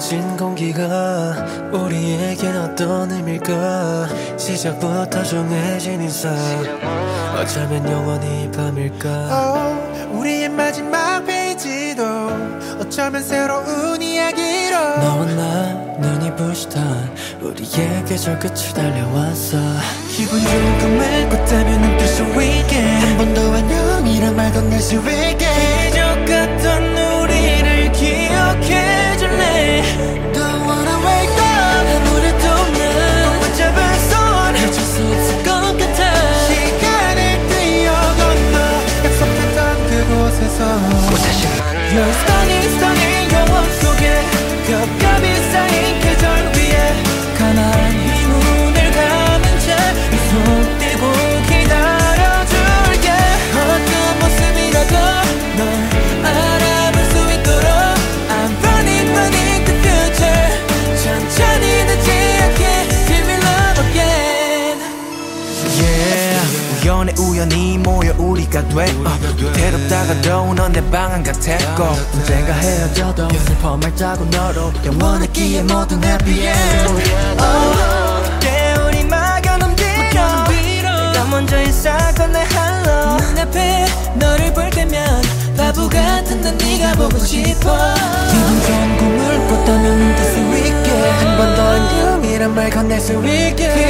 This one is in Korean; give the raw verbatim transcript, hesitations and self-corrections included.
차가워진 공기가 우리에겐 어떤 의미일까. 시작부터 정해진 인사, 어쩌면 영원히 밤일까. oh, 우리의 마지막 페이지도 어쩌면 새로운 이야기로. 너와 나 눈이 부시던 우리의 계절 끝을 달려왔어. 기분 좋은 꿈을 꿨다면 눈뜰 수 있게, 한 번 더 안녕이란 말 건넬 수 있게. 기적 같던 우리를 기억해줄래. Don't wanna wake up. 아무래도 난 붙잡은 손 헤어질 수 없을 것 같아. 시간을 뛰어 건너 약속했던 그곳에서 You're stunning stunning 영원 속에 겹겹이 쌓인 계절 위에 가만히 눈을 감은 채 손 떼고 기다려줄게. 어떤 모습이라도 널 알아볼 수 있도록 I'm running running the future. 천천히 늦지 않게 Give me love again. Yeah, 우연에 우연히 모여 우리가 됐고, 대롭다가도 넌 내 방 안 같았고, 언젠가 헤어져도 슬퍼 말자고 너로 영원했기에 모든 happy end. Oh, 깨울이 막아넘기려 내가 먼저 인사 건네 hello. 눈앞에 너를 볼 때면 바보 같은 넌 네가 보고 싶어. 기분 좋은 꿈을 꿨다면 눈뜰 수 있게, 한 번 더 안녕이란 말 건넬 수 있게.